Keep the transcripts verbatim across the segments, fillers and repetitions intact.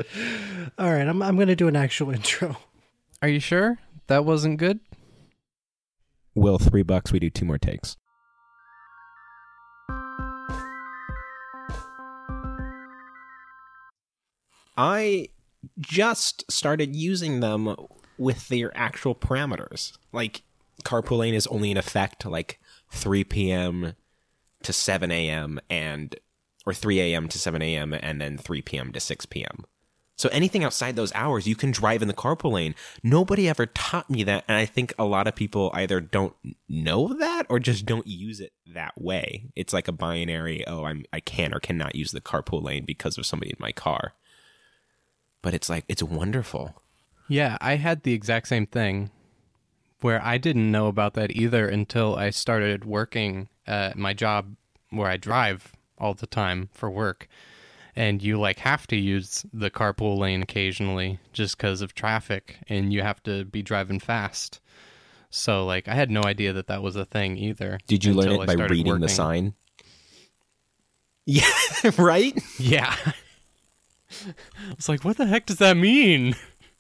All right, I'm I'm going to do an actual intro. Are you sure that wasn't good? Will, three bucks, we do two more takes. I just started using them with their actual parameters. Like, carpool lane is only in effect like three p.m. to seven a.m. and or three a.m. to seven a.m. and then three p.m. to six p.m. So anything outside those hours, you can drive in the carpool lane. Nobody ever taught me that, and I think a lot of people either don't know that or just don't use it that way. It's like a binary, oh, I'm I can or cannot use the carpool lane because of somebody in my car. But it's like, it's wonderful. Yeah, I had the exact same thing where I didn't know about that either until I started working at my job where I drive all the time for work. And you like have to use the carpool lane occasionally just because of traffic, and you have to be driving fast. So like I had no idea that that was a thing either. Did you learn it by reading working. the sign? Yeah, right? Yeah. I was like, what the heck does that mean?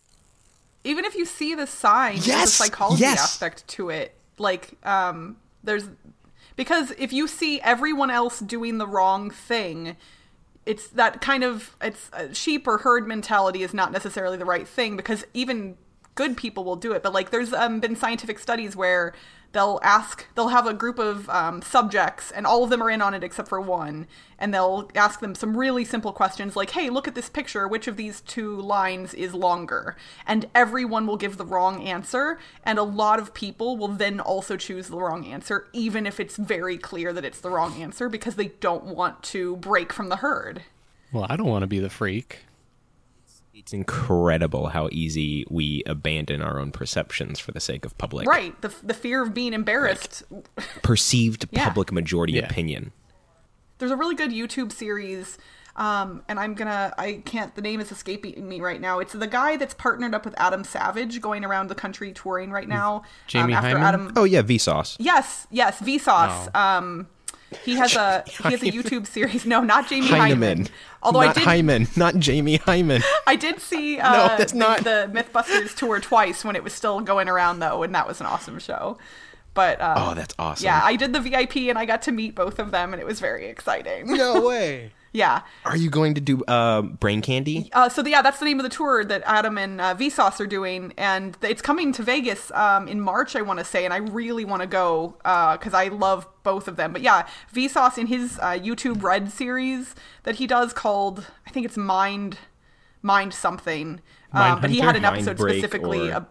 Even if you see the sign, yes! there's a psychology yes! aspect to it. Like, um, there's... Because if you see everyone else doing the wrong thing... It's that kind of, it's uh, sheep or herd mentality is not necessarily the right thing, because even good people will do it. But like there's um, been scientific studies where they'll ask, they'll have a group of um, subjects and all of them are in on it except for one. And they'll ask them some really simple questions like, hey, look at this picture. Which of these two lines is longer? And everyone will give the wrong answer. And a lot of people will then also choose the wrong answer, even if it's very clear that it's the wrong answer, because they don't want to break from the herd. Well, I don't want to be the freak. It's incredible how easy we abandon our own perceptions for the sake of public. Right. The, the fear of being embarrassed. Like, perceived yeah. public majority yeah. opinion. There's a really good YouTube series, um, and I'm gonna, I can't, the name is escaping me right now. It's the guy that's partnered up with Adam Savage going around the country touring right now. Jamie um, after Hyman? Adam. Oh yeah, Vsauce. Yes, yes, Vsauce. Oh. Um, he has a he has a YouTube series. No, not Jamie Hyneman. Hyman. Although not I did, Hyman, not Jamie Hyman. I did see uh, no, that's the, not... the Mythbusters tour twice when it was still going around though, and that was an awesome show. But um, oh, that's awesome. Yeah, I did the V I P and I got to meet both of them, and it was very exciting. No way. Yeah. Are you going to do uh, Brain Candy? Uh, so, yeah, that's the name of the tour that Adam and uh, Vsauce are doing. And it's coming to Vegas um, in March, I want to say. And I really want to go because uh, I love both of them. But, yeah, Vsauce in his uh, YouTube Red series that he does called, I think it's Mind Mind something. Mind um, but he had an Mind episode Break specifically. Or...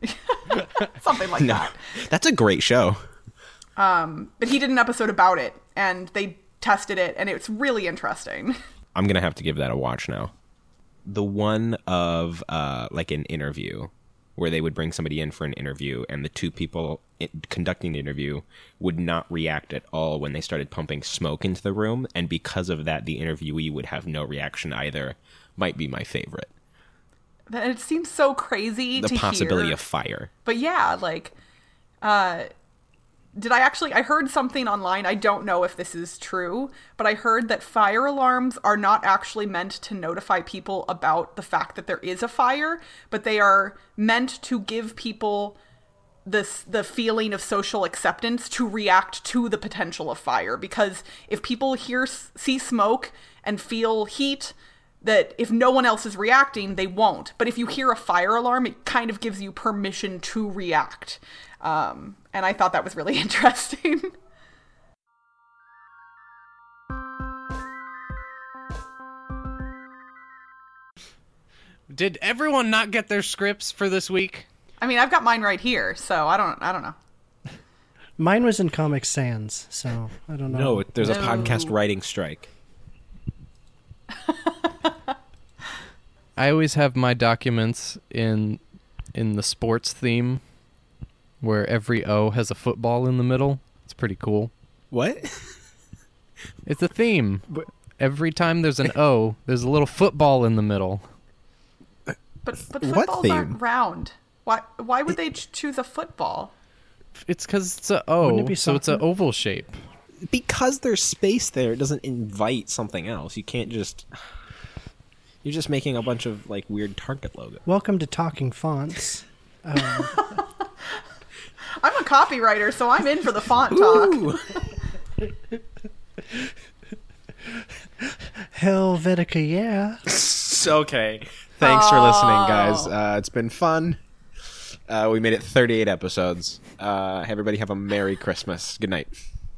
Uh, something like no, that. That's a great show. Um, but he did an episode about it. And they tested it, and it's really interesting. I'm gonna have to give that a watch now. The one of uh like an interview where they would bring somebody in for an interview, and the two people conducting the interview would not react at all when they started pumping smoke into the room, and because of that the interviewee would have no reaction either, might be my favorite. It seems so crazy the to hear. The possibility of fire. But yeah, like uh Did I actually, I heard something online, I don't know if this is true, but I heard that fire alarms are not actually meant to notify people about the fact that there is a fire, but they are meant to give people this the feeling of social acceptance to react to the potential of fire. Because if people hear, see smoke and feel heat, that if no one else is reacting, they won't. But if you hear a fire alarm, it kind of gives you permission to react. Um, and I thought that was really interesting. Did everyone not get their scripts for this week? I mean, I've got mine right here, so I don't, I don't know. Mine was in Comic Sans, so I don't know. No, there's No. a podcast writing strike. I always have my documents in in the sports theme, where every O has a football in the middle. It's pretty cool. What? It's a theme. Every time there's an O, there's a little football in the middle. But but What footballs theme? aren't round. Why why would they ch- choose a football? It's because it's a Wouldn't O, it be so it's an soccer? oval shape. Because there's space there, it doesn't invite something else. You can't just... You're just making a bunch of like weird Target logos. Welcome to Talking Fonts. Um, I'm a copywriter, so I'm in for the font talk. Helvetica, yeah. Okay. Thanks for listening, guys. Oh. Uh, it's been fun. Uh, we made it thirty-eight episodes. Uh, everybody have a Merry Christmas. Good night.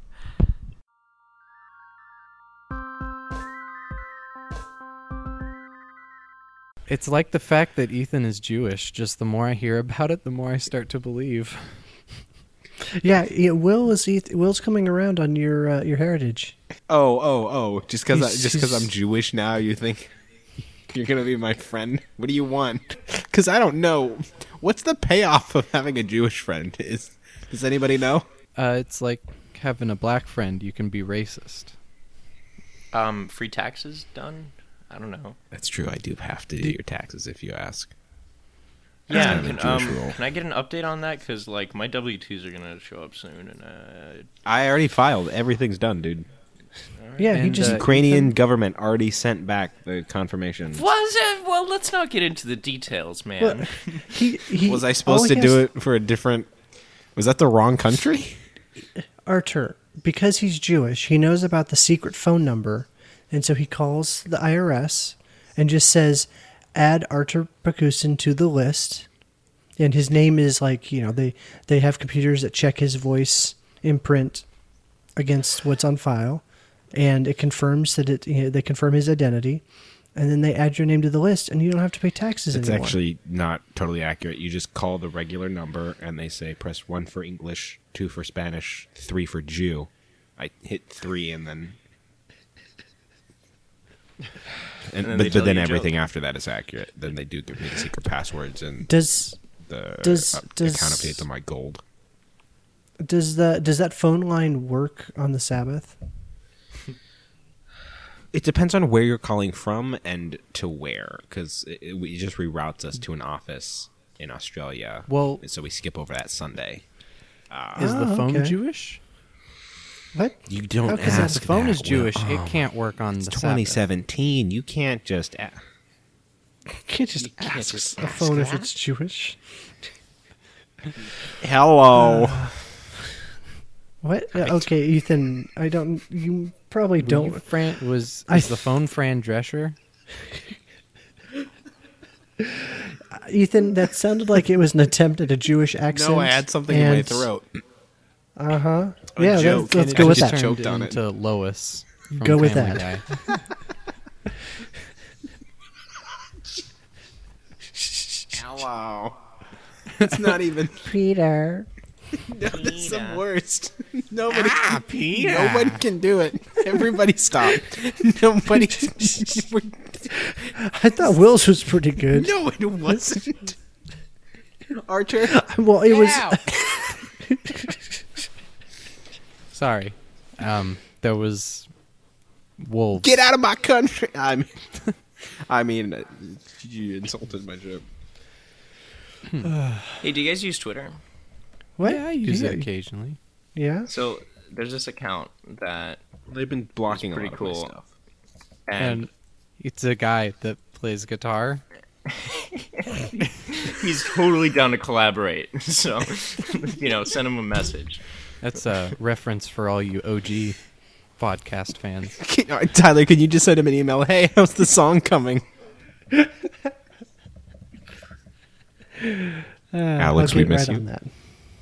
It's like the fact that Ethan is Jewish. Just the more I hear about it, the more I start to believe. Yeah, yeah, Will is Eth- Will's coming around on your uh, your heritage. Oh, oh, oh! Just because He's- just because he's- I'm Jewish now, you think you're gonna be my friend? What do you want? Because I don't know. What's the payoff of having a Jewish friend? Is does anybody know? Uh, it's like having a black friend. You can be racist. Um, free taxes done? I don't know. That's true. I do have to do your taxes if you ask. Yeah, kind of a can, Jewish um, rule. can I get an update on that? Because like my W twos are gonna show up soon, and uh, I already filed. Everything's done, dude. Yeah, he And, just uh, Ukrainian Ethan- government already sent back the confirmation. was it? Well, let's not get into the details, man. he, he Was I all supposed he to do has- it for a different? Was that the wrong country? Artur, because he's Jewish, he knows about the secret phone number, and so he calls the I R S and just says, "Add Artur Bakusin to the list." And his name is like, you know, they they have computers that check his voice imprint against what's on file, and it confirms that it. You know, they confirm his identity, and then they add your name to the list, and you don't have to pay taxes It's anymore. actually not totally accurate. You just call the regular number, and they say press one for English, two for Spanish, three for Jew. I hit three, and then. And, then but, they but tell then you a everything joke. after that is accurate. Then they do give me the secret passwords and Does the does- uh, does- account updates on my gold. does the does that phone line work on the Sabbath? It depends on where you're calling from and to where, because it, it, it just reroutes us to an office in Australia. Well- and so we skip over that Sunday. Is the Oh, phone okay. Jewish? What? You don't How could Because that- ask the phone that, is Jewish. Will. It can't work on It's the twenty Sabbath. seventeen. You can't just. A- You can't just You can't ask just a ask phone if that. it's Jewish. Hello. What? Uh, okay, Ethan. I don't. You probably Don't don't. Fran was I is the phone Fran Drescher? Ethan, that sounded like it was an attempt at a Jewish accent. no, I had something in my and- throat. Uh huh. A Yeah, joke, let's, let's and go it with just that. choked on it. into Lois. From Go with Family that. Guy. Hello. It's not even. Peter. That's the worst. Nobody. Ah, Peter. Nobody can do it. Everybody stop. Nobody. I thought Will's was pretty good. No, it wasn't. Archer. Well, it was. Sorry. Um, there was wolves. Get out of my country. I mean, I mean, uh, you insulted my joke. Hey, do you guys use Twitter? What? Yeah, I use yeah. it occasionally. Yeah. So there's this account that, They've been blocking a pretty lot cool. of my stuff. and And it's a guy that plays guitar. he's totally down to collaborate. So, you know, send him a message. That's a reference for all you O G podcast fans. Can- uh, Tyler, can you just send him an email? Hey, how's the song coming? Uh, Alex, I'll we get miss right you. on that.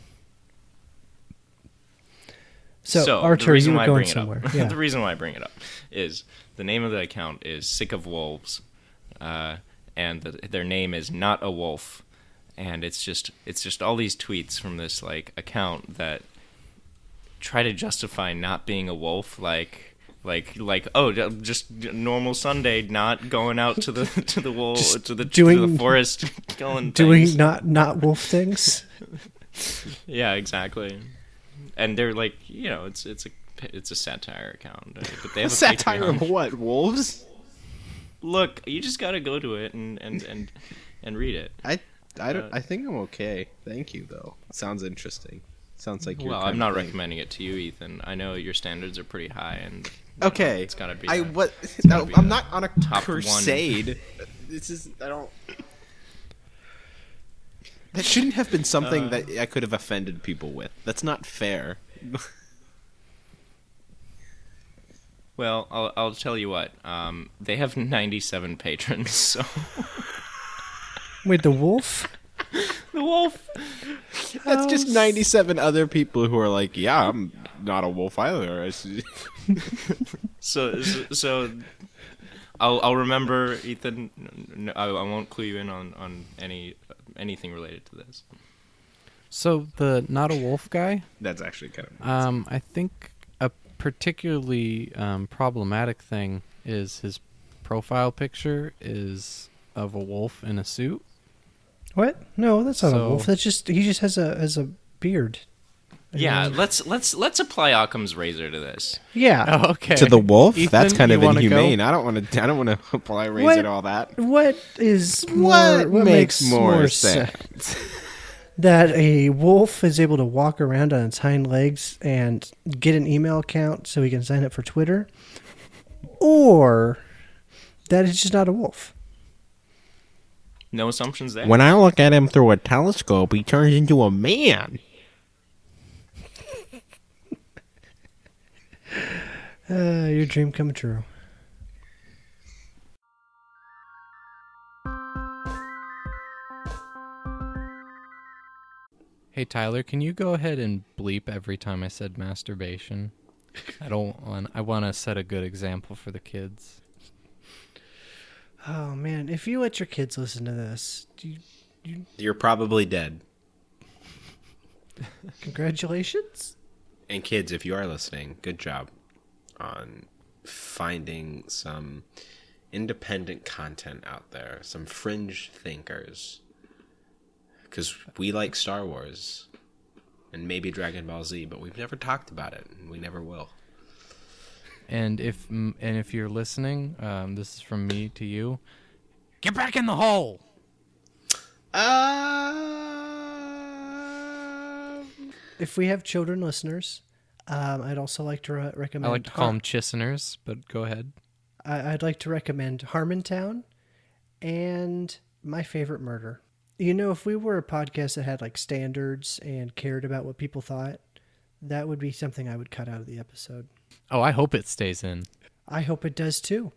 So, the Archer, reason you why were I going bring somewhere. It up, Yeah. the reason why I bring it up is the name of the account is Sick of Wolves, uh, and the, their name is Not a Wolf, and it's just it's just all these tweets from this like account that try to justify not being a wolf, like like like oh just normal Sunday, not going out to the to the wolf Just to the doing- to the forest killing Doing things. not not wolf things. Yeah, exactly. And they're like, you know, it's it's a it's a satire account, uh, but they have a Satire Patreon. of what? Wolves? Look, you just got to go to it and and and and read it. I I don't. I think I'm okay. Thank you, though. Sounds interesting. Sounds like you're Well, kind I'm of not thing. recommending it to you, Ethan. I know your standards are pretty high, and you Okay, know, it's gotta be. I a- what? gotta No, be I'm a not on a top one. crusade. This is I don't. That shouldn't have been something Uh. that I could have offended people with. That's not fair. Well, I'll I'll tell you what. Um, they have ninety-seven patrons, so Wait, the wolf? the wolf. That's just ninety-seven other people who are like, yeah, I'm not a wolf either. I see." So so, so I'll I'll remember, Ethan. No, I, I won't clue you in on, on any anything related to this. So the not a wolf guy, That's actually kind of. um, I think a particularly um, problematic thing is his profile picture is of a wolf in a suit. What? No, that's not a So- wolf. That's just he just has a has a beard. Yeah, And- let's let's let's apply Occam's razor to this. yeah. Oh, okay. To the wolf? Ethan, That's kind you of wanna inhumane. go? I don't want to. I don't want to apply razor What? to all that. What is more, What what makes makes, more more sense? sense? That a wolf is able to walk around on its hind legs and get an email account so he can sign up for Twitter, or that it's just not a wolf. No assumptions there. When I look at him through a telescope, he turns into a man. Uh, your dream come true. Hey Tyler, can you go ahead and bleep every time I said masturbation? I don't want. I want to set a good example for the kids. Oh man, if you let your kids listen to this, do you, You're probably dead. congratulations. And kids, if you are listening, good job on finding some independent content out there, some fringe thinkers. Because we like Star Wars and maybe Dragon Ball Z, but we've never talked about it, and we never will. And if mm, and if you're listening, um, this is from me to you. Get back in the hole. Uh, If we have children listeners, um, I'd also like to re- recommend. I like to call Har- them chiseners, but go ahead. I- I'd like to recommend Harmontown and My Favorite Murder. You know, if we were a podcast that had like standards and cared about what people thought, that would be something I would cut out of the episode. Oh, I hope it stays in. I hope it does too.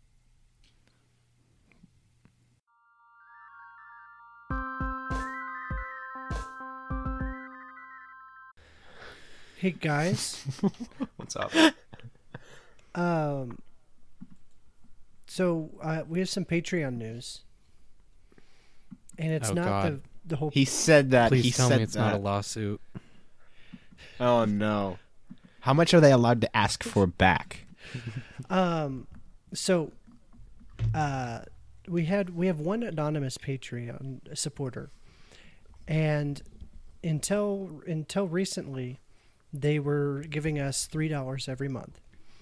Hey guys, What's up? um, so uh, we have some Patreon news, and it's Oh, not God. the the whole. he said that. Please he tell said me it's that. not a lawsuit. Oh no! How much are they allowed to ask for back? Um, so, uh, we had we have one anonymous Patreon supporter, and until until recently, they were giving us three dollars every month.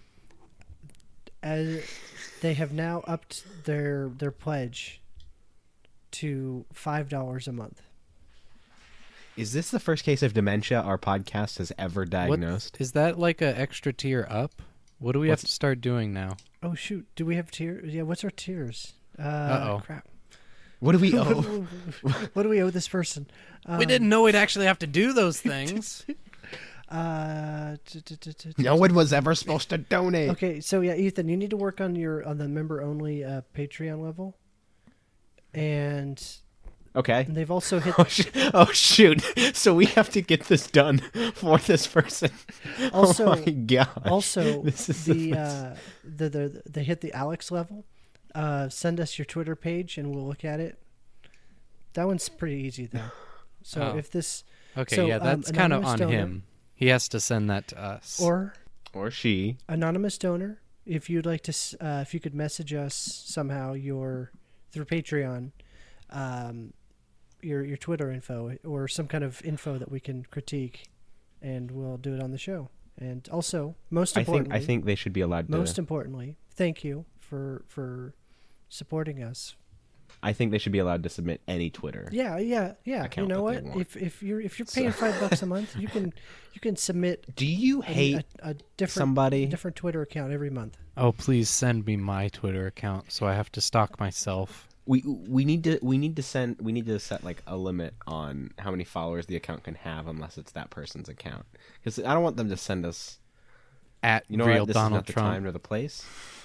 As they have now upped their their pledge to five dollars a month. Is this the first case of dementia our podcast has ever What, diagnosed? is that like an extra tier up? What do we What's- have to start doing now? Oh shoot! Do we have tiers? Yeah. What's our tiers? Uh, Uh-oh. Crap. What do we what, owe? what do we owe this person? Um, we didn't know we'd actually have to do those things. Uh, t- t- t- t- No one was ever supposed to donate. Okay, so yeah, Ethan, you need to work on your on the member only uh, Patreon level, and Okay. they've also hit. Oh, sh- oh shoot! So we have to get this done for this person. Also- oh my god! Also, This is the uh, the the they hit the Alex level. Uh, send us your Twitter page and we'll look at it. That one's pretty easy though. So Oh. if this Okay, So, yeah, um, that's kind of anonymous on donor. him. He has to send that to us. or or she. anonymous donor, if you'd like to, s- uh, if you could message us somehow your through Patreon, um, your your Twitter info or some kind of info that we can critique, and we'll do it on the show. And also, most I think importantly, I think they should be allowed to. most importantly, thank you for for supporting us I think they should be allowed to submit any Twitter. Yeah, yeah, yeah. You account know that they what? want. If if you're if you're paying five bucks a month, you can you can submit Do you a, hate a, a different somebody? different Twitter account every month. Oh, please send me my Twitter account so I have to stalk myself. We we need to we need to send we need to set like a limit on how many followers the account can have unless it's that person's account. Because I don't want them to send us. At You know real what? This Donald is not the Trump. time or the place.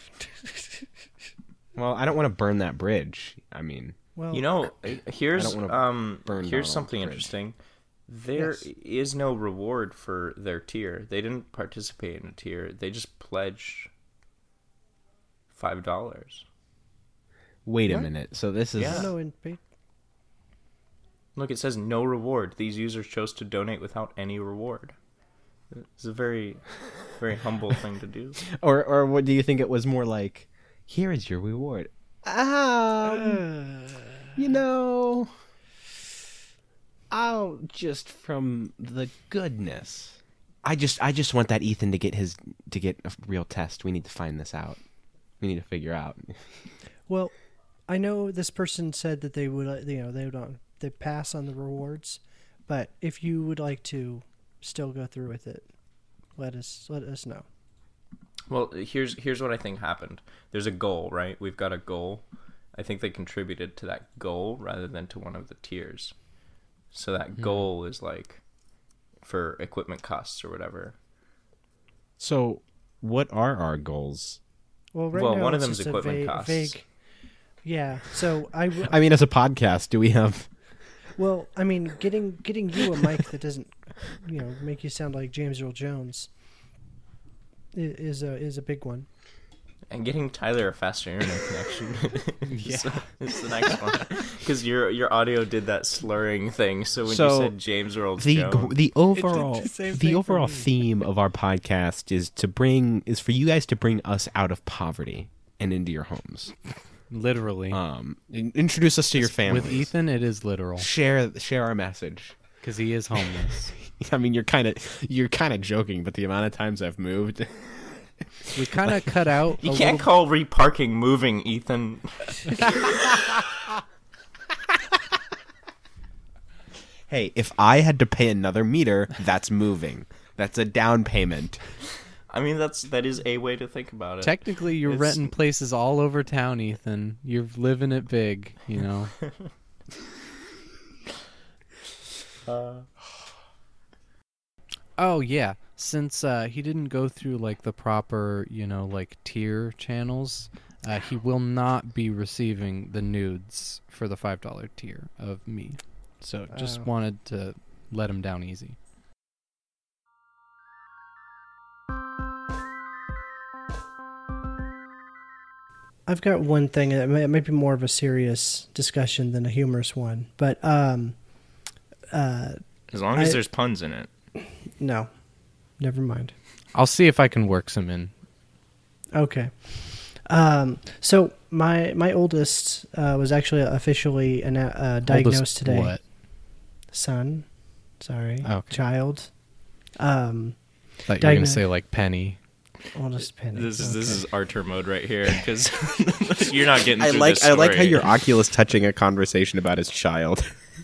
Well, I don't want to burn that bridge. I mean, Well, You know, here's I don't wanna um burn here's Donald something Bridge. interesting. There is Yes. no reward for their tier. They didn't participate in a tier. They just pledged five dollars. wait a What? minute. So this is Yeah. no, in, pa- Look, it says no reward. These users chose to donate without any reward. It's a very, very humble thing to do. or or what do you think it was more like? Here is your reward. Um, you know, I'll just from the goodness. I just I just want that Ethan to get his to get a real test. We need to find this out. We need to figure out. well, I know this person said that they would, uh, you know, they would uh, they pass on the rewards, but if you would like to still go through with it, let us let us know. Well, here's here's what I think happened. There's a goal, right? We've got a goal. I think they contributed to that goal rather than to one of the tiers. So that goal is like for equipment costs or whatever. So, what are our goals? Well, right Well, now one of it's them's just a equipment vague, costs. vague. Yeah. So I w- I mean, as a podcast, do we have? well, I mean, getting getting you a mic that doesn't, you know, make you sound like James Earl Jones i- is a is a big one. And getting Tyler a faster internet connection. yeah, it's the next one because your your audio did that slurring thing. So when So, you said James Earl the Jones, the overall the same the thing for overall me. theme of our podcast is to bring is for you guys to bring us out of poverty and into your homes. Literally. Um, in- introduce us to your family. With Ethan, it is literal share share our message. because he is homeless. I mean, you're kind of you're kind of joking, but the amount of times I've moved. We kind of cut out. you a can't little- call reparking moving, Ethan. Hey, if I had to pay another meter, that's moving. That's a down payment. I mean, that's that is a way to think about it. Technically, you're It's- renting places all over town, Ethan. You're living it big, you know. Oh yeah, since uh, he didn't go through like the proper, you know, like tier channels, uh, he will not be receiving the nudes for the five dollar tier of me. So just Oh. wanted to let him down easy. I've got one thing that may, it might be more of a serious discussion than a humorous one, but um, uh, As long as I- there's puns in it. no, never mind. I'll see if I can work some in. Okay. Um, so my my oldest uh, was actually officially ana- uh, diagnosed Oldest today. What? Son, sorry, Okay. child. Um, Thought you were gonna Diagno- say like Penny. oldest Penny. This is this Okay. is Archer mode right here because you're not getting. I through like this I like how story. your Oculus touching a conversation about his child.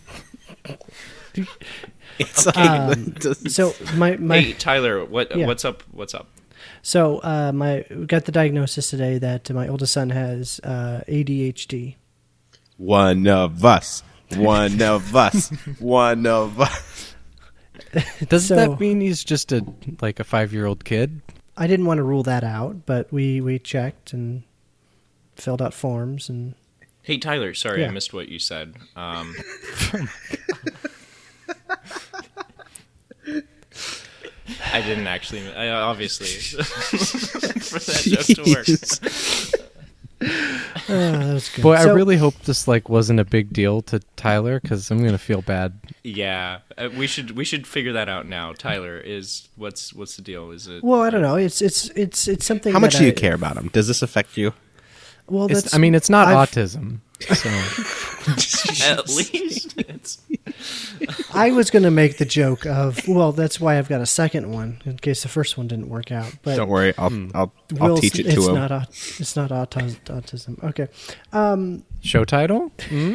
It's like Um, So my my Hey Tyler, what Yeah. what's up? What's up? so uh, my we got the diagnosis today that my oldest son has uh, A D H D. one of us, one of us, one of us. Does So- that mean he's just a like a five year old kid? I didn't want to rule that out, but we we checked and filled out forms and Hey Tyler, sorry Yeah. I missed what you said. Um, I didn't actually. I, obviously, for that joke to work. uh, that was good. Boy, I So- really hope this like wasn't a big deal to Tyler because I'm gonna feel bad. Yeah, uh, we should we should figure that out now. Tyler, is what's what's the deal? Is it? Well, I don't know. It's it's it's it's something. How much that do you I- care about him? Does this affect you? Well, It's, that's. I mean, it's not I've- autism. So At least it's I was going to make the joke of, well, that's why I've got a second one in case the first one didn't work out. But Don't worry, I'll I'll, I'll Will's- teach it it's to him. Not, aut- it's not autis- autism. Okay. Um, Show title?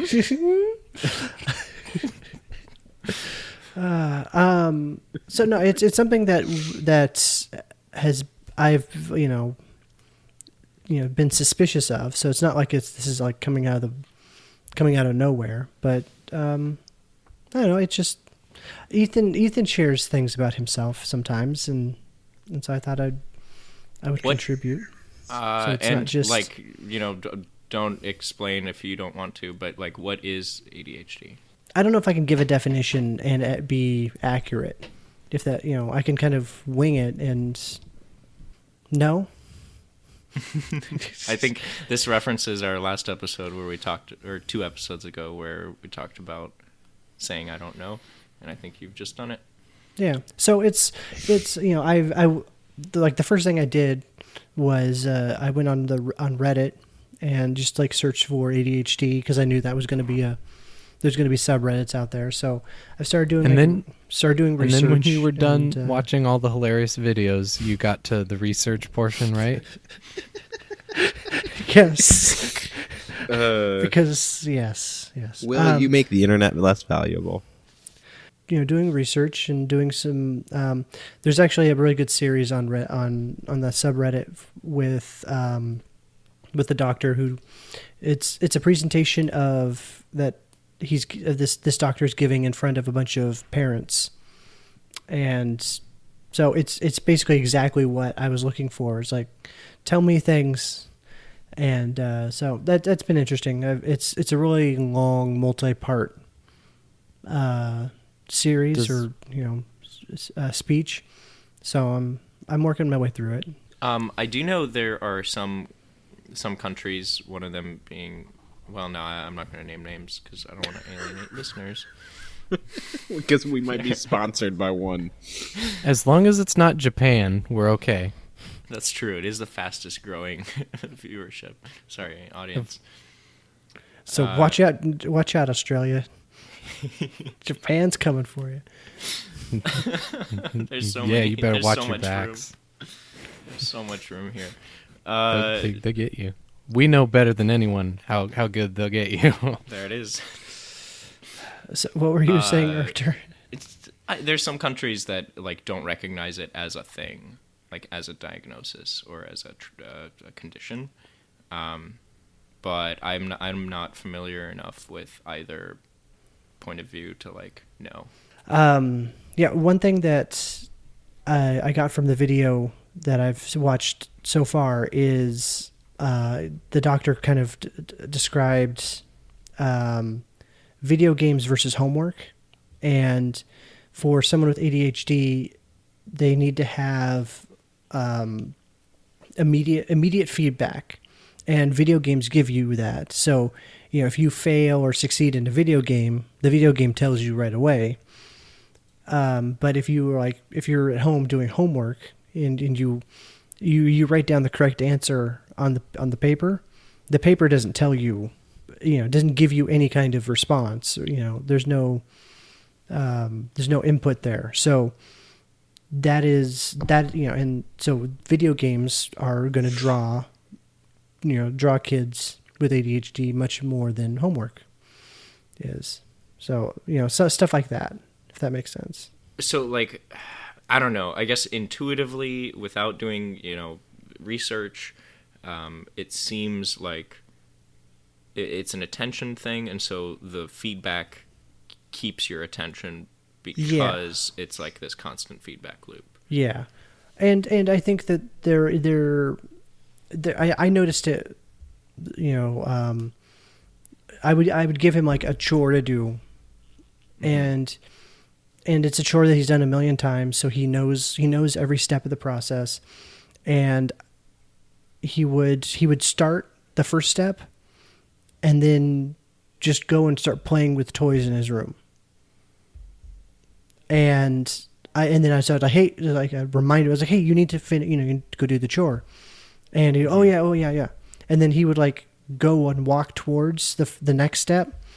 uh, um, so no, it's it's something that that has I've you know you know been suspicious of. So it's not like it's this is like coming out of the coming out of nowhere. But um, I don't know. It's just Ethan. Ethan shares things about himself sometimes, and and so I thought I'd I would What- contribute. uh, So it's and not just- like you know, d- don't explain if you don't want to. But like, what is A D H D? I don't know if I can give a definition and it be accurate. If that, you know, I can kind of wing it and no. I think this references our last episode where we talked, or two episodes ago, where we talked about saying I don't know, and I think you've just done it. Yeah. So it's it's you know I've I like the first thing I did was uh, I went on the on Reddit and just like searched for A D H D because I knew that was going to be a there's going to be subreddits out there. So I started doing And like, then- started doing And research. then when you were done and, uh, watching all the hilarious videos, you got to the research portion, right? yes, Uh, because yes, yes. will Um, you make the internet less valuable? you know, doing research and doing some. Um, there's actually a really good series on Re- on on the subreddit with um, with the doctor who, it's it's a presentation of that he's of this this doctor's giving in front of a bunch of parents, and so it's it's basically exactly what I was looking for. It's like, tell me things. And uh, so that that's been interesting. I've, it's it's a really long, multi-part uh, series Does- or you know s- uh, speech. So I'm I'm working my way through it. Um, I do know there are some some countries, one of them being, well, no, I, I'm not going to name names because I don't want to alienate listeners. Because we might be sponsored by one. As long as it's not Japan, we're okay. That's true. It is the fastest growing viewership. Sorry, audience. So Uh, watch out, watch out, Australia. Japan's coming for you. There's so yeah, many. you better there's watch so your much backs. Room. There's so much room here. They- Uh, they, they get you. We know better than anyone how, how good they'll get you. there it is. So what were you saying, Uh, Arthur? It's I, there's some countries that like don't recognize it as a thing, like as a diagnosis or as a, tr- uh, a condition. Um, but I'm not, I'm not familiar enough with either point of view to like know. Um, yeah, one thing that I, I got from the video that I've watched so far is uh, the doctor kind of d- d- described um, video games versus homework. And for someone with A D H D, they need to have um, immediate immediate feedback. And video games give you that. So, you know, if you fail or succeed in a video game, the video game tells you right away. Um, but if you were like, if you're at home doing homework and, and you, you, you write down the correct answer on the, on the paper, the paper doesn't tell you, you know, doesn't give you any kind of response. You know, there's no, um, there's no input there. So that is that, you know, and so video games are going to draw, you know, draw kids with A D H D much more than homework is. So, you know, so stuff like that, if that makes sense. So like, I don't know. I guess intuitively, without doing you know research, um, it seems like it, it's an attention thing, and so the feedback keeps your attention because it's like this constant feedback loop. Yeah. And, and I think that there, there, there I, I noticed it, you know, um, I would, I would give him like a chore to do, and, and it's a chore that he's done a million times. So he knows, he knows every step of the process, and he would, he would start the first step and then just go and start playing with toys in his room. And I, and then I said, I hate, like, I reminded, I was like, hey, you need to fin, you know, you need to go do the chore. And he, oh yeah, oh yeah, yeah. And then he would like go and walk towards the the next step,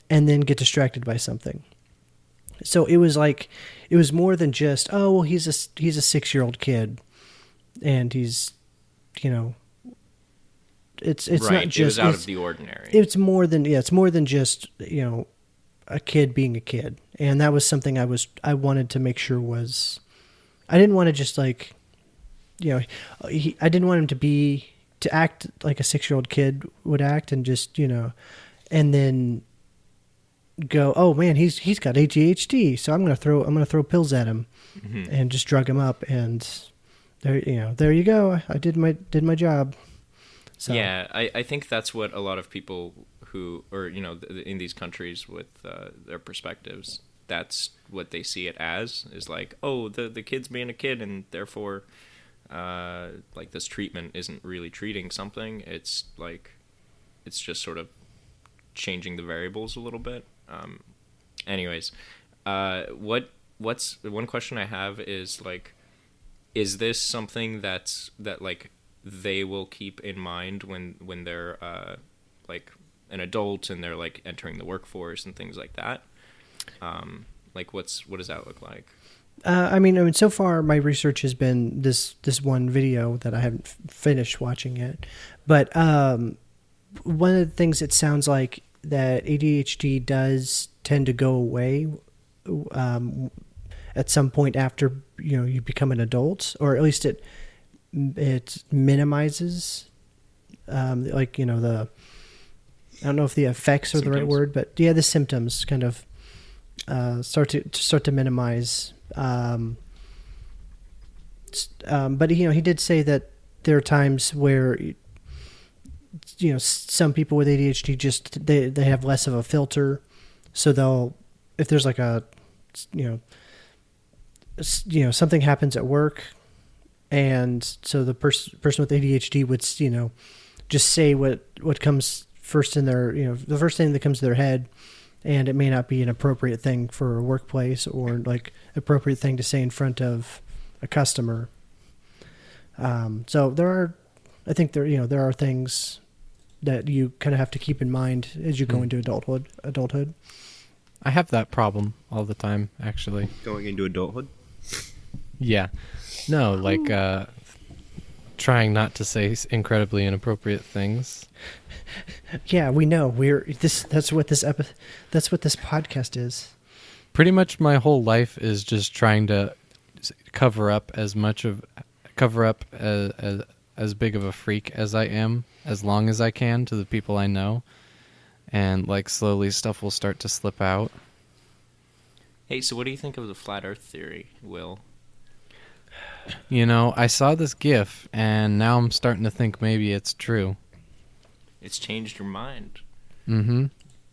and then get distracted by something. So it was like, it was more than just, oh, well, he's a, he's a six-year-old kid, and he's, you know, it's it's right. not just, it was out it's, of the ordinary. it's more than, yeah, it's more than just, you know, a kid being a kid. And that was something I was, I wanted to make sure was, I didn't want to just like, you know, he, I didn't want him to be, to act like a six-year-old kid would act, and just, you know, and then go, oh man, he's he's got A D H D, so I'm gonna throw I'm gonna throw pills at him, mm-hmm. and just drug him up, and there you know there you go. I did my did my job. So. Yeah, I, I think that's what a lot of people who, or you know, in these countries with uh, their perspectives, that's what they see it as, is like, oh, the the kid's being a kid, and therefore, uh, like this treatment isn't really treating something. It's like, it's just sort of changing the variables a little bit. Um, anyways, uh, what what's one question I have is like, is this something that's that like they will keep in mind when when they're uh, like an adult and they're like entering the workforce and things like that? Um, like, what's what does that look like? Uh, I mean, I mean, so far my research has been this this one video that I haven't f- finished watching yet, but um, one of the things it sounds like that A D H D does tend to go away um, at some point after, you know, you become an adult, or at least it it minimizes, um, like, you know, the, I don't know if the effects are symptoms. The right word, but yeah, the symptoms kind of uh, start to, to start to minimize. Um, um, but you know, he did say that there are times where, you know, some people with A D H D just they they have less of a filter, so they'll, if there's like a, you know, you know something happens at work, and so the person person with A D H D would, you know, just say what what comes first in their, you know, the first thing that comes to their head, and it may not be an appropriate thing for a workplace or like appropriate thing to say in front of a customer. Um, so there are, I think there, you know, there are things that you kind of have to keep in mind as you go mm. into adulthood. Adulthood. I have that problem all the time, actually. Going into adulthood? Yeah. No, like uh, trying not to say incredibly inappropriate things. Yeah, we know. We're this. That's what this epi- That's what this podcast is. Pretty much, my whole life is just trying to cover up as much of, cover up as as, as big of a freak as I am, as long as I can, to the people I know, and like slowly stuff will start to slip out. Hey, so what do you think of the flat Earth theory, Will? You know, I saw this GIF, and now I'm starting to think maybe it's true. It's changed your mind. Mm-hmm.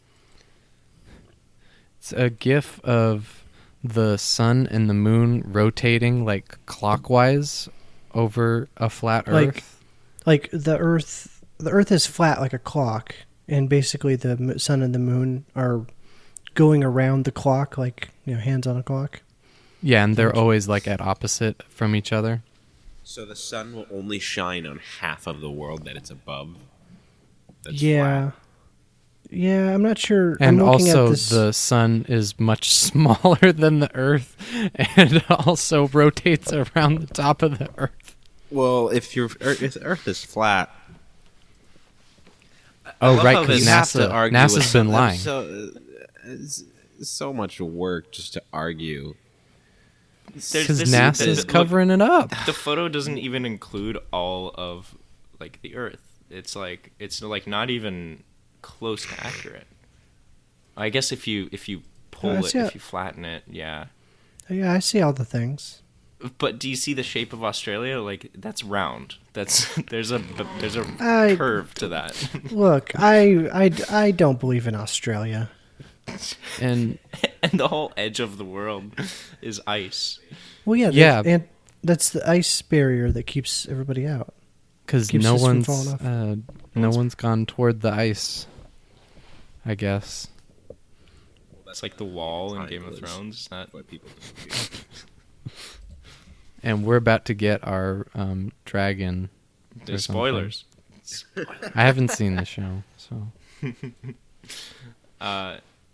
It's a GIF of the sun and the moon rotating like clockwise over a flat Earth. Like, like the Earth, the Earth is flat like a clock, and basically the sun and the moon are going around the clock, like, you know, hands on a clock. Yeah, and they're always like at opposite from each other. So the sun will only shine on half of the world that it's above. That's yeah. flat. Yeah, I'm not sure. And I'm also at this... the sun is much smaller than the Earth, and also rotates around the top of the Earth. Well, if your if the Earth is flat, oh right, because NASA NASA's been lying. So, it's so much work just to argue. Because NASA's covering look, it up. The photo doesn't even include all of like the Earth. It's like it's like not even close to accurate. I guess if you if you pull it, if you flatten it, yeah. Yeah, I see all the things. But do you see the shape of Australia? Like, that's round. That's there's a there's a I, curve to that. Look, I, I, I don't believe in Australia. And and the whole edge of the world is ice. Well, yeah, yeah, and that's the ice barrier that keeps everybody out. Because no one's uh, no one's gone toward the ice, I guess. That's like the wall in Game of Thrones. Not what people. And we're about to get our um, dragon. There's spoilers. I haven't seen the show, so. Uh,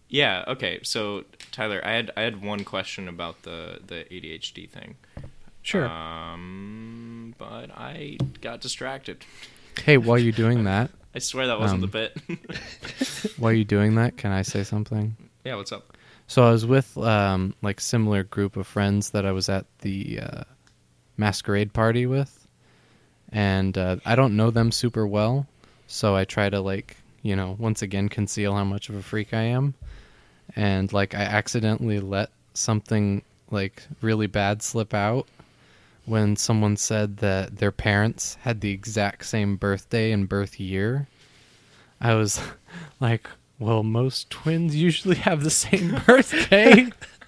Yeah. Okay. So Tyler, I had I had one question about the the A D H D thing. Sure. Um, but I got distracted. Hey, while you're doing that, I swear that wasn't Um, the bit. while you're doing that, can I say something? Yeah. What's up? So I was with um, like similar group of friends that I was at the uh, masquerade party with, and uh, I don't know them super well, so I try to like you know once again conceal how much of a freak I am, and like I accidentally let something like really bad slip out when someone said that their parents had the exact same birthday and birth year. I was like, well, most twins usually have the same birthday.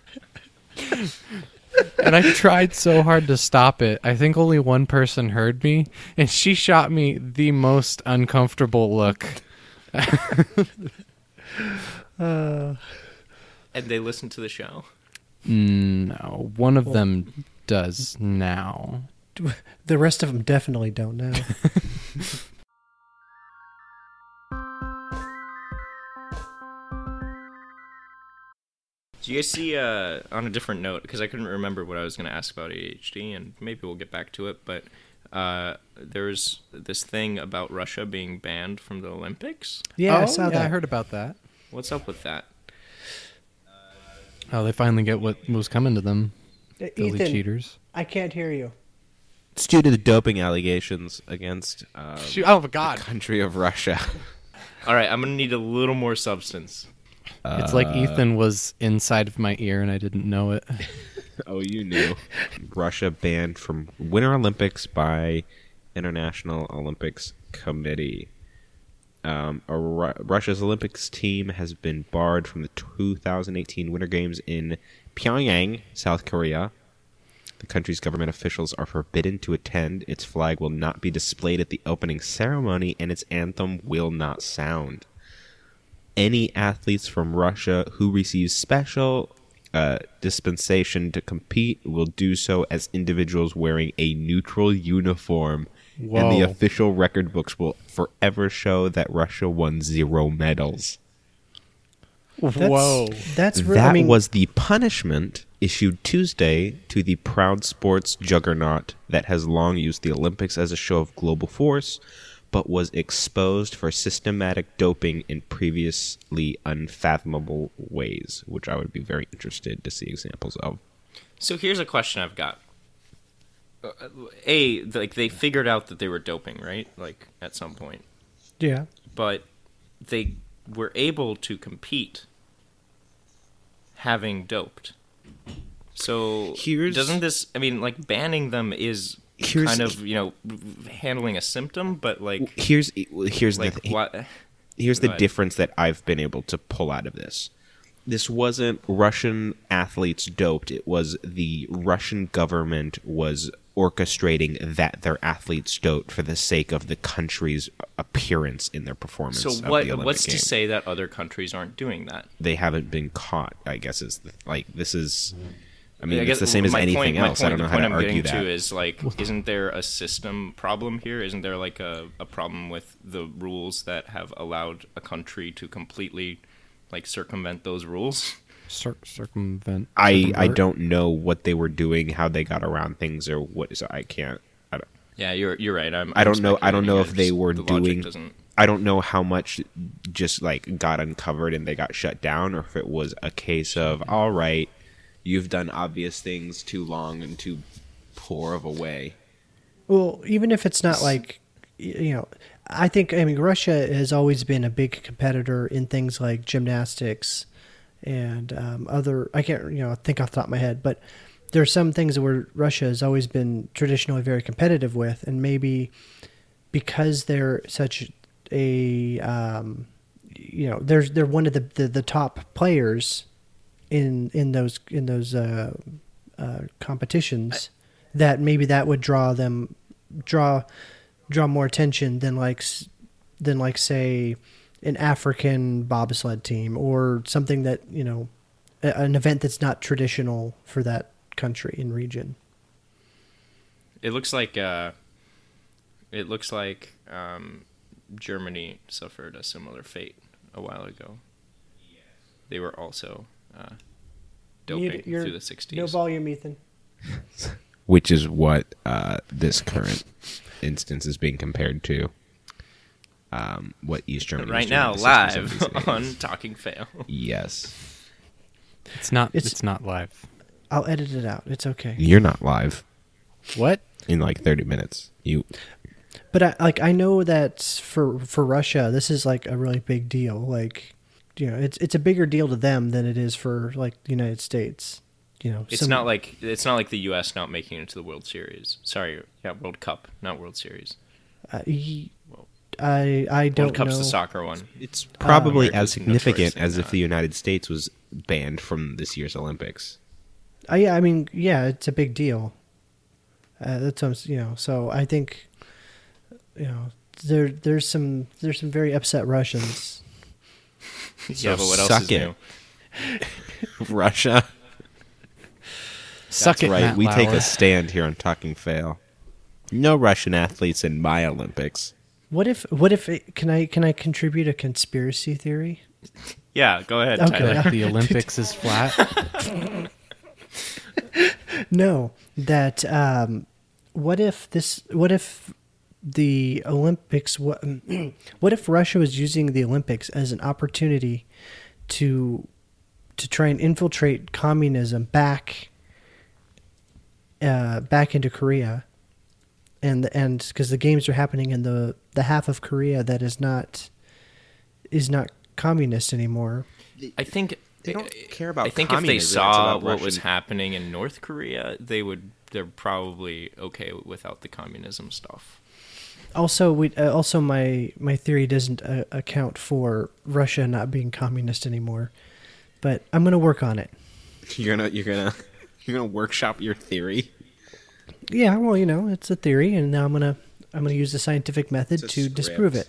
And I tried so hard to stop it. I think only one person heard me, and she shot me the most uncomfortable look. Uh, And they listened to the show. No, one of them does now. the rest of them definitely don't know. Do you guys see, uh, on a different note, because I couldn't remember what I was going to ask about A D H D, and maybe we'll get back to it, but uh, there's this thing about Russia being banned from the Olympics. Yeah, oh, I saw yeah, that. I heard about that. What's up with that? Oh, they finally get what was coming to them. Uh, Silly Ethan, cheaters. I can't hear you. It's due to the doping allegations against um, Oh, God. the country of Russia. All right, I'm going to need a little more substance. It's like Ethan was inside of my ear and I didn't know it. Oh, you knew. Russia banned from Winter Olympics by International Olympics Committee. Um, a Ru- Russia's Olympics team has been barred from the two thousand eighteen Winter Games in Pyongyang, South Korea. The country's government officials are forbidden to attend. Its flag will not be displayed at the opening ceremony, and its anthem will not sound. Any athletes from Russia who receive special uh, dispensation to compete will do so as individuals wearing a neutral uniform. And the Whoa. official record books will forever show that Russia won zero medals. That's, Whoa. That's re- That I mean, was the punishment issued Tuesday to the proud sports juggernaut that has long used the Olympics as a show of global force, but was exposed for systematic doping in previously unfathomable ways, which I would be very interested to see examples of. So here's a question I've got. Uh, A, like they figured out that they were doping, right? Like at some point. yeah. But they were able to compete having doped. So Here's- doesn't this, I mean, like banning them is Here's- kind of, you know, handling a symptom, but like, Here's here's like the th- what? here's the Go ahead. difference that I've been able to pull out of this. This wasn't Russian athletes doped. It was the Russian government was orchestrating that their athletes doped for the sake of the country's appearance in their performance. So of what? the Olympic What's to Games. say that other countries aren't doing that? They haven't been caught, I guess is the, like this is. I mean, I it's guess the same as my anything point, my else. I point- don't know the how point to I'm argue getting that. to is like, isn't there a system problem here? Isn't there like a, a problem with the rules that have allowed a country to completely like circumvent those rules? Cir- circumvent. I I circumvert? don't know what they were doing, how they got around things, or what. So I can't. I don't. Yeah, you're you're right. I'm. I I'm don't know. I don't know if speculating. they were The logic doing. doesn't- I don't know how much just like got uncovered and they got shut down, or if it was a case of all right, you've done obvious things too long and too poor of a way. Well, even if it's not like, y- you know, I think, I mean, Russia has always been a big competitor in things like gymnastics and um, other, I can't, you know, think off the top of my head, but there are some things where Russia has always been traditionally very competitive with, and maybe because they're such a, um, you know, they're, they're one of the, the, the top players in, in those, in those uh, uh, competitions, that maybe that would draw them, draw, draw more attention than like, s- than like say an African bobsled team or something that, you know, a- an event that's not traditional for that country and region. It looks like. Uh, it looks like um, Germany suffered a similar fate a while ago. they were also uh, doping Mute your- through the sixties. No volume, Ethan. Which is what uh, this current instance is being compared to. Um, what East Germany right was doing now, in the live sixties, seventies, on eighties. Talking Fail. Yes. It's not. It's- It's, not live. I'll edit it out. It's okay. You're not live What? in like thirty minutes. You But I, like I know that for for Russia, this is like a really big deal. Like, you know, it's it's a bigger deal to them than it is for like the United States. You know, It's some- not like it's not like the U S not making it to the World Series. Sorry, yeah, World Cup, not World Series. uh, y- I I don't World Cup's know. the soccer one. It's probably America's as significant notorious in as if that. the United States was banned from this year's Olympics. I, yeah, I mean, yeah, it's a big deal. Uh, that's what I'm s- you know. So I think, you know, there there's some there's some very upset Russians. yeah, but what else suck is it. new? Russia. Suck That's it, right. Matt we take Lauer. a stand here on Talking Fail. No Russian athletes in my Olympics. What if what if it, can I can I contribute a conspiracy theory? Yeah, go ahead, Okay. Tyler. Like the Olympics is flat. No, that um, what if this? What if the Olympics? What, what if Russia was using the Olympics as an opportunity to to try and infiltrate communism back uh, back into Korea, and and because the games are happening in the the half of Korea that is not is not communist anymore. I think They don't care about I think if they communism, it's saw about what was Russian- happening in North Korea, they would. They're probably okay without the communism stuff. Also, we uh, also my my theory doesn't uh, account for Russia not being communist anymore, but I'm gonna work on it. You're gonna you're gonna you're gonna workshop your theory. Yeah, well, you know, it's a theory, and now I'm gonna I'm gonna use the scientific method It's a to script. disprove it.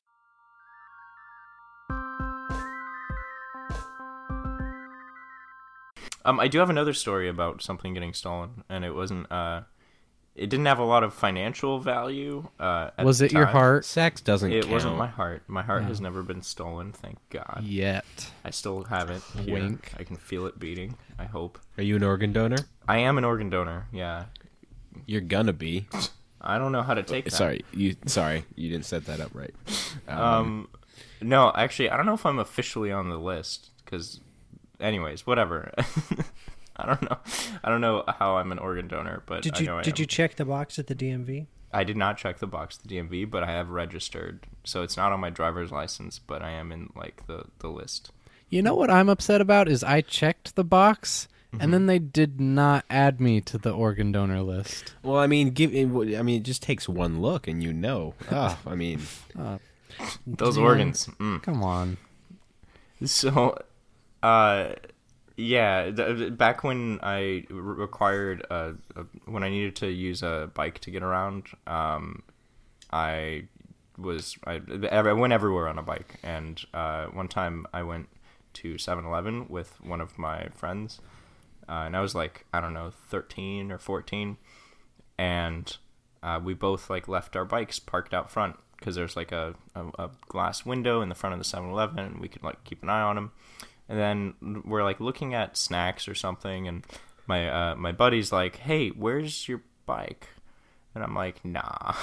Um, I do have another story about something getting stolen, and it wasn't. Uh, it didn't have a lot of financial value. Uh, at Was the it your time. heart? Sex doesn't It count. wasn't my heart. My heart No. has never been stolen, thank God. Yet. I still have it here. Wink. I can feel it beating. I hope. Are you an organ donor? I am an organ donor. Yeah. You're gonna be. I don't know how to take that. Sorry, you. Sorry, you didn't set that up right. Um, Um, no, actually, I don't know if I'm officially on the list because, anyways, whatever. I don't know. I don't know how I'm an organ donor, but Did I you know I did am. you check the box at the D M V? I did not check the box at the D M V, but I have registered, so it's not on my driver's license, but I am in like the the list. You know what I'm upset about is I checked the box Mm-hmm. and then they did not add me to the organ donor list. well, I mean, give. I mean, it just takes one look, and you know. Oh, I mean, Those Man. organs. Mm. Come on. So, uh, yeah, th- back when I re- required, uh, a, when I needed to use a bike to get around, um, I was, I, I went everywhere on a bike. And uh, one time I went to seven eleven with one of my friends, uh, and I was like, I don't know, thirteen or fourteen. And uh, we both like left our bikes parked out front because there's like a, a, a glass window in the front of the seven eleven and we could like keep an eye on them. And then we're like looking at snacks or something, and my uh, my buddy's like, "Hey, where's your bike?" And I'm like, "Nah."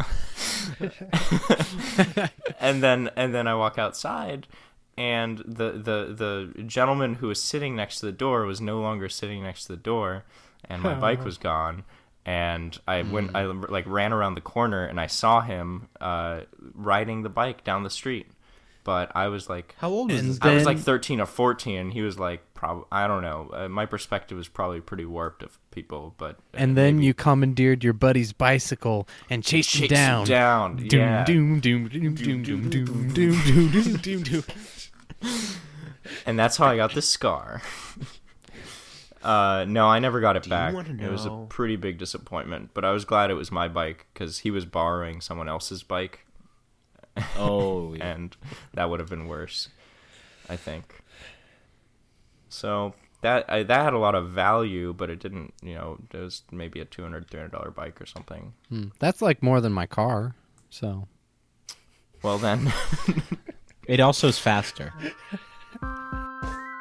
and then and then I walk outside, and the, the the gentleman who was sitting next to the door was no longer sitting next to the door, and my bike was gone. And I went, I like ran around the corner, and I saw him uh, riding the bike down the street. But I was like, how old was And this? I was Then- like thirteen or fourteen, and he was like, prob- I don't know. Uh, my perspective was probably pretty warped of people, but uh, And then maybe you commandeered your buddy's bicycle and chased him chased down. him down. Doom, yeah. doom, doom, doom, doom, doom, doom, doom, doom, doom, doom, doom. And that's how I got this scar. Uh, no, I never got it you back. wanna It was a know- pretty big disappointment, but I was glad it was my bike because he was borrowing someone else's bike, Oh, yeah. and that would have been worse, I think. So that I, that had a lot of value, but it didn't. You know, it was maybe a two hundred, three hundred dollar bike or something. Hmm, That's like more than my car. So Well then. It also is faster.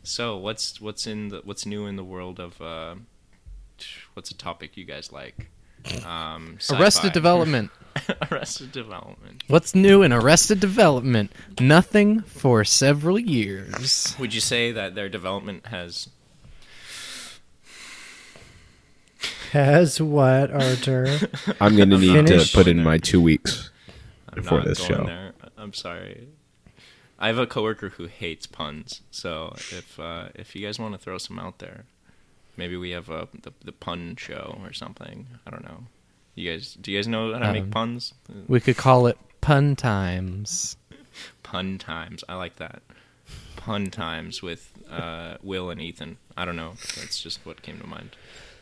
So what's what's in the what's new in the world of uh, what's a topic you guys like? Um, sci-fi. Arrested Development. Arrested Development. What's new in Arrested Development? Nothing for several years. Would you say that their development has Has what, Arthur? I'm going to need Finish. to put in my two weeks I'm before not this going show. there. I'm sorry. I have a coworker who hates puns, so if uh, if you guys want to throw some out there, maybe we have a the, the pun show or something. I don't know. You guys, do you guys know how to Um, make puns? We could call it Pun Times. Pun times. I like that. Pun times with uh, Will and Ethan. I don't know. That's just what came to mind.